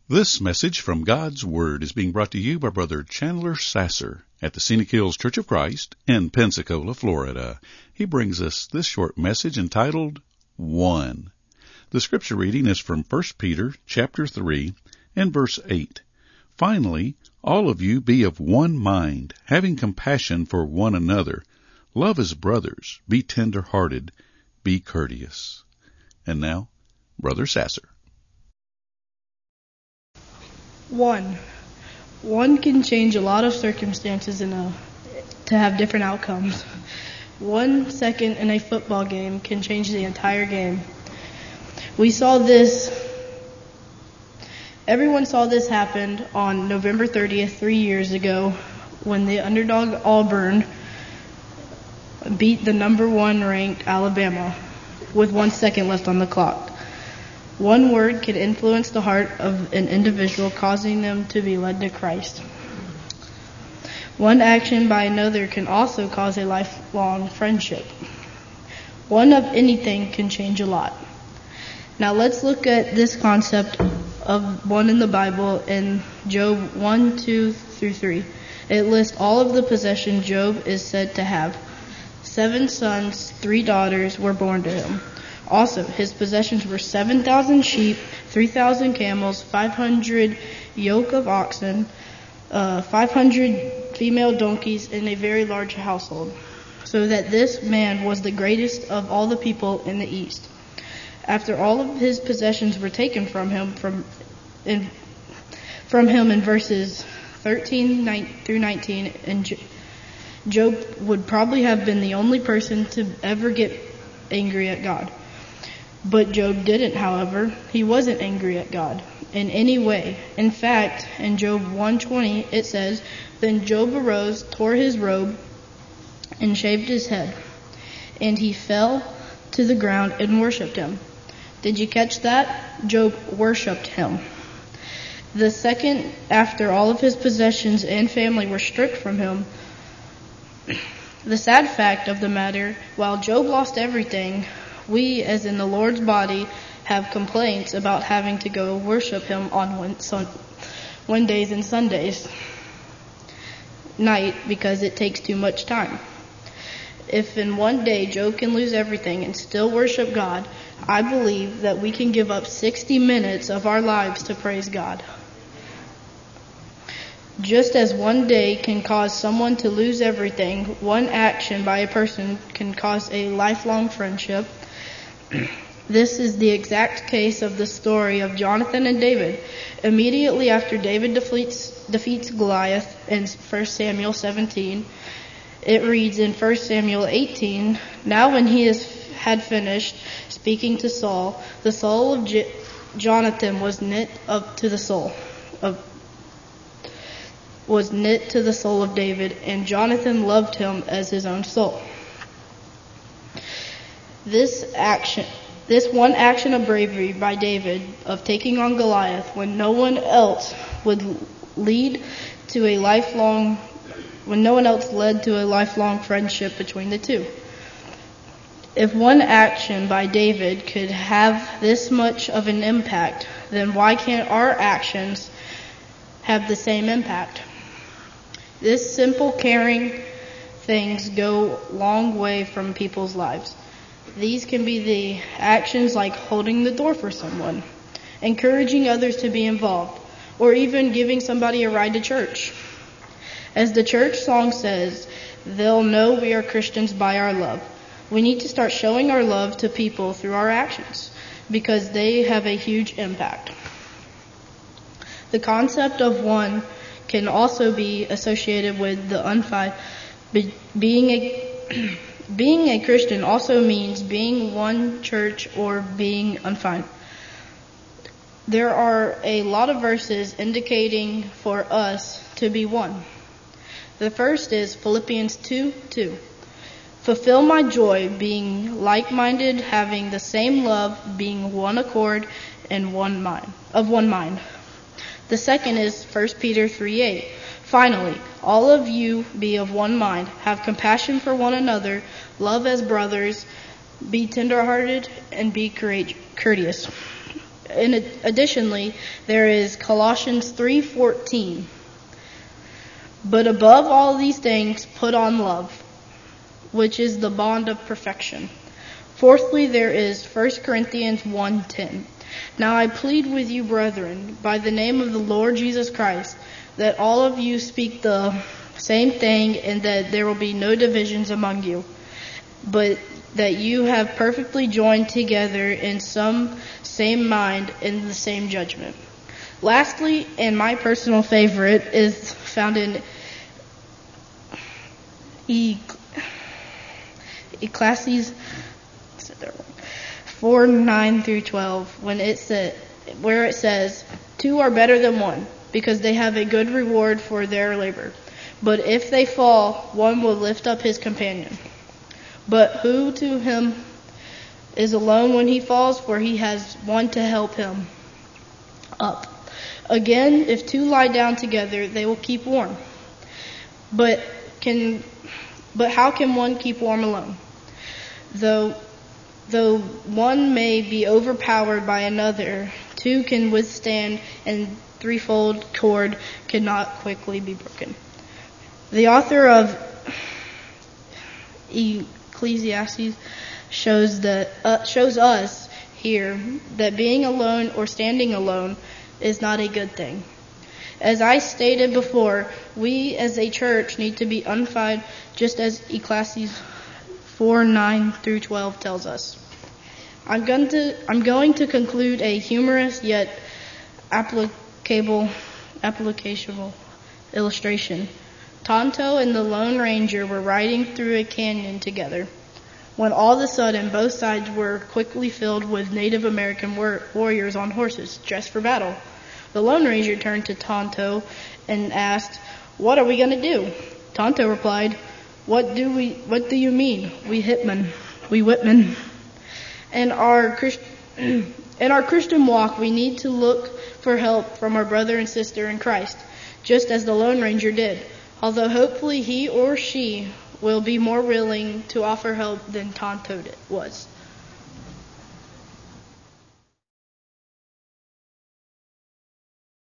This message from God's Word is being brought to you by Brother Chandler Sasser at the Scenic Hills Church of Christ in Pensacola, Florida. He brings us this short message entitled, One. The scripture reading is from 1 Peter chapter 3 and verse 8. Finally, all of you be of one mind, having compassion for one another. Love as brothers. Be tender-hearted. Be courteous. And now, Brother Sasser. One can change a lot of circumstances to have different outcomes. 1 second in a football game can change the entire game. Everyone saw this happen on November 30th, 3 years ago, when the underdog Auburn beat the number 1 ranked Alabama with 1 second left on the clock. One word can influence the heart of an individual, causing them to be led to Christ. One action by another can also cause a lifelong friendship. One of anything can change a lot. Now let's look at this concept of one in the Bible in Job 1, 2 through 3. It lists all of the possessions Job is said to have. 7 sons, 3 daughters were born to him. Also, his possessions were 7,000 sheep, 3,000 camels, 500 yoke of oxen, 500 female donkeys, and a very large household, so that this man was the greatest of all the people in the East. After all of his possessions were taken from him in verses 13 through 19, and Job would probably have been the only person to ever get angry at God. But Job didn't, however. He wasn't angry at God in any way. In fact, in Job 1:20, it says, Then Job arose, tore his robe, and shaved his head. And he fell to the ground and worshipped him. Did you catch that? Job worshipped him. The second after all of his possessions and family were stripped from him, the sad fact of the matter, while Job lost everything, we, as in the Lord's body, have complaints about having to go worship him on Wednesdays and Sundays night because it takes too much time. If in one day Job can lose everything and still worship God, I believe that we can give up 60 minutes of our lives to praise God. Just as one day can cause someone to lose everything, one action by a person can cause a lifelong friendship. This is the exact case of the story of Jonathan and David. Immediately after David defeats Goliath in 1 Samuel 17, it reads in 1 Samuel 18, Now when he had finished speaking to Saul, the soul of Jonathan was knit to the soul of David, and Jonathan loved him as his own soul. This one action of bravery by David of taking on Goliath when no one else led to a lifelong friendship between the two. If one action by David could have this much of an impact, then why can't our actions have the same impact? This simple, caring things go a long way from people's lives. These can be the actions like holding the door for someone, encouraging others to be involved, or even giving somebody a ride to church. As the church song says, they'll know we are Christians by our love. We need to start showing our love to people through our actions, because they have a huge impact. The concept of one can also be associated with the unfied. Being a Christian also means being one church or being unfind. There are a lot of verses indicating for us to be one. The first is Philippians 2:2. Fulfill my joy, being like-minded, having the same love, being one accord, and of one mind. The second is 1 Peter 3:8. Finally, all of you be of one mind, have compassion for one another, love as brothers, be tender-hearted, and be courteous. Additionally, there is Colossians 3:14. But above all these things, put on love, which is the bond of perfection. Fourthly, there is 1 Corinthians 1:10. Now I plead with you, brethren, by the name of the Lord Jesus Christ, that all of you speak the same thing, and that there will be no divisions among you, but that you have perfectly joined together in some same mind in the same judgment. Lastly, and my personal favorite, is found in Ecclesiastes 4:9-12, where it says, "Two are better than one, because they have a good reward for their labor. But if they fall, one will lift up his companion. But who to him is alone when he falls, for he has one to help him up. Again, if two lie down together, they will keep warm. But how can one keep warm alone? Though one may be overpowered by another, two can withstand, and threefold cord cannot quickly be broken." The author of Ecclesiastes shows us here that being alone or standing alone is not a good thing. As I stated before, we as a church need to be unified, just as Ecclesiastes 4:9-12 tells us. I'm going to conclude a humorous yet applicable illustration. Tonto and the Lone Ranger were riding through a canyon together, when all of a sudden both sides were quickly filled with Native American warriors on horses, dressed for battle. The Lone Ranger turned to Tonto and asked, "What are we going to do?" Tonto replied, What do you mean? We whipmen. In our Christian walk, we need to look for help from our brother and sister in Christ, just as the Lone Ranger did, although hopefully he or she will be more willing to offer help than Tonto was.